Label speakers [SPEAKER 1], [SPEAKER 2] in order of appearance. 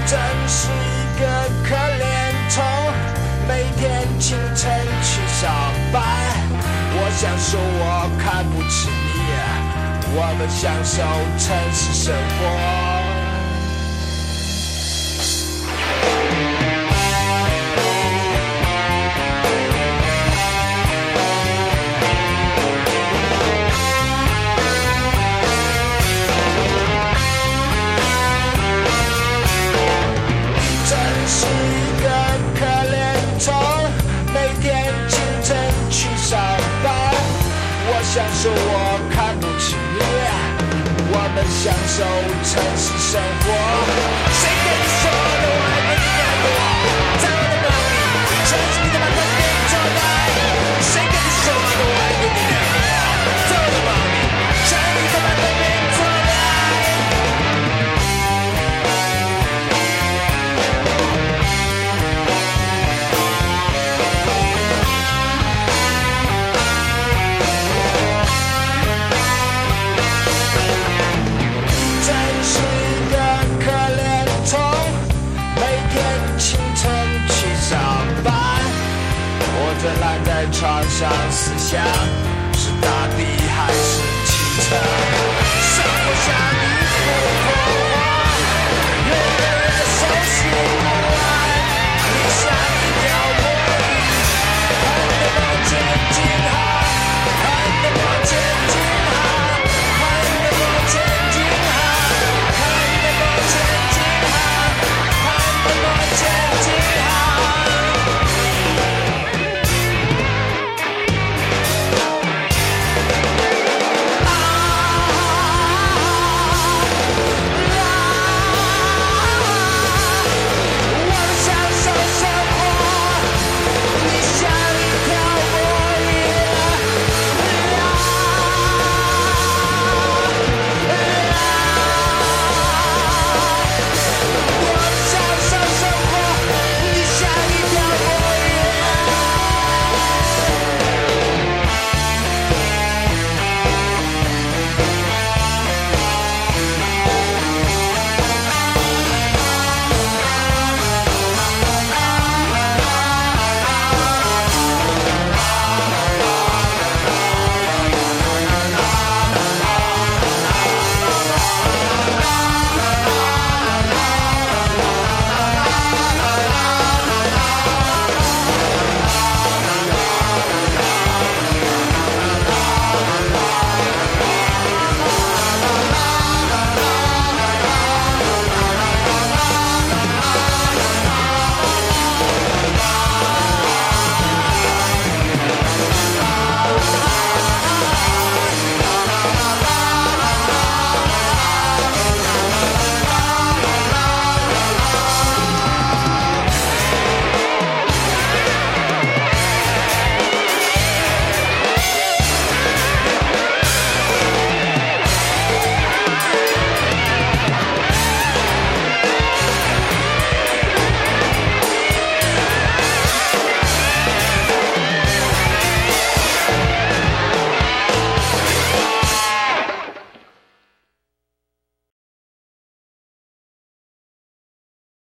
[SPEAKER 1] 真是一个可怜虫，每天清晨去上班。我想说我看不起你，我们享受城市生活。想说我看不起你，我们享受城市生活。谁跟你说的我爱过你爱过我，在我的梦里城市你他妈的别做爱。谁跟你说的我爱过你爱过我，在我的梦里城市你他妈的别做爱。懒在床上思想，是大地还是汽车？生活像